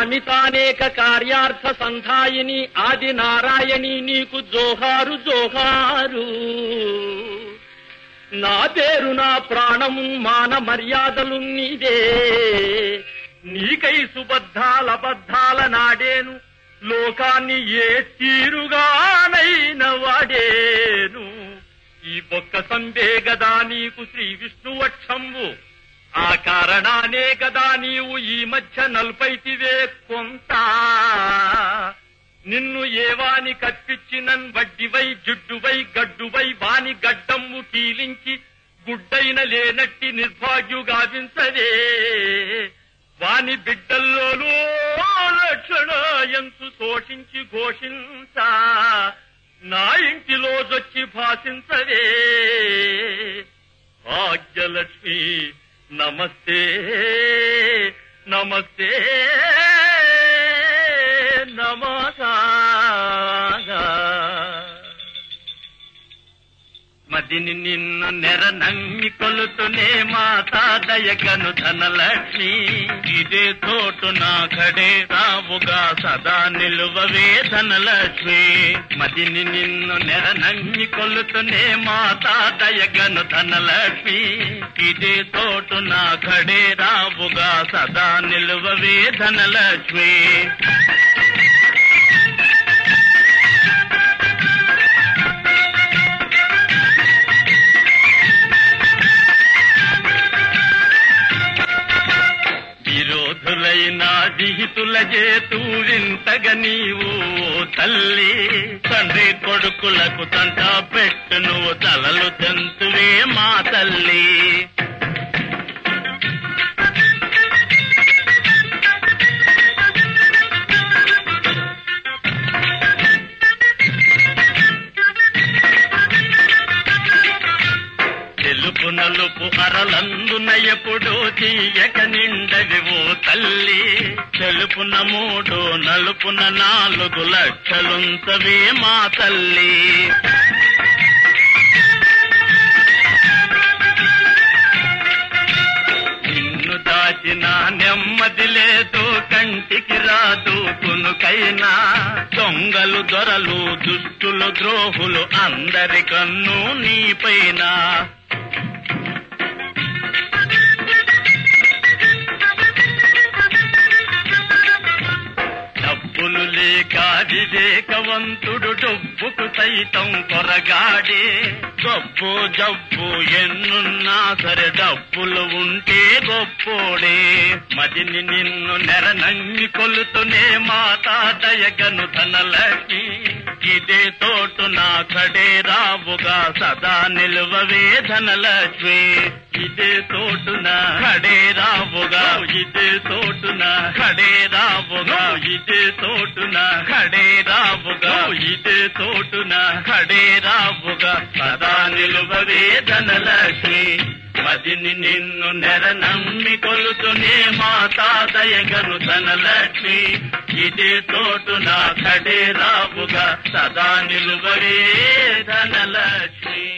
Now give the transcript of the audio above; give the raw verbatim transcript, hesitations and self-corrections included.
కామితానేక కార్యార్థ సంధాయిని ఆది నారాయణి నీకు జోహారు జోహారు. నా పేరు నా ప్రాణము మాన మర్యాదలు నీదే. నీకై సుబద్ధాల బద్ధాల నాడేను లోకాన్ని ఏ తీరుగానైన వాడేను. ఈ బొక్క సంబే గదా నీకు శ్రీ విష్ణువక్షంబు. ఆ కారణానే గదా నీవు ఈ మధ్య నల్పైతివే కొంత. నిన్ను ఏవాని కప్పిచ్చినన్ వడ్డివై జుడ్డువై గడ్డువై వాని గడ్డమ్ము కీలించి గుడ్డైన లేనట్టి నిర్భాగ్యుగావించదే. వాని బిడ్డల్లోనూ లక్షణాయంతు శోషించి ఘోషించ నా ఇంటిలో జొచ్చి భాషించదే. భాగ్యలక్ష్మి నమస్తే నమస్తే నమస్కారం. మదిని నిన్ను నెర నమ్మి కొలుతునే మాతా దయగను ధనలక్ష్మి. ఇదే తోటు నా కడే రావుగా సదా నిలువవే ధనలక్ష్మి. మదిని నిన్ను నెర నమ్మి కొలుతునే మాతా దయగను ధనలక్ష్మి. ఇదే తోటు నా కడే రావుగా సదా నిలువవే ధనలక్ష్మి. విరోధులైనా విహితుల చేతూరింతగ నీవు తల్లి. తండ్రి కొడుకులకు తంట పెట్టు నువ్వు తలలు తెంతువే మా తల్లి. తెలుపు నలుపు అరలందున ఎప్పుడు తీయక నిండవి ఓ తల్లి. తెలుపున మూడు నలుపున నాలుగు లక్షలుంచవే మా తల్లి. నిన్ను దాచిన నెమ్మది లేదు కంటికి రాదు కునుకైనా. దొంగలు దొరలు దుష్టులు ద్రోహులు అందరి కన్ను నీపైన. డబ్బులు లేక వివేకవంతుడు డబ్బుకు సైతం కొరగాడే. గొప్ప జబ్బు ఎన్నున్నా సరే డబ్బులు ఉంటే గొప్పోడే. మదిని నిన్ను నెర నమ్మి కొలుతునే మాతా దయగను ధనలక్ష్మి. ఇదే తోటు నా కడే రావుగా సదా నిలువవే ధనలక్ష్మి. ఇదే తోటున కడే రావుగా ఇదే తోటున కడే రావుగా ఇదే తోటున కడే రావుగా ఇదే తోటున కడే రావుగా సదా నిలువవే ధనలక్ష్మి. మదిని నిన్ను నెర నమ్మి కొలుతునే మాతా దయగను ధనలక్ష్మి. ఇదే తోటున కడే రావుగా సదా నిలువవే ధనలక్ష్మి.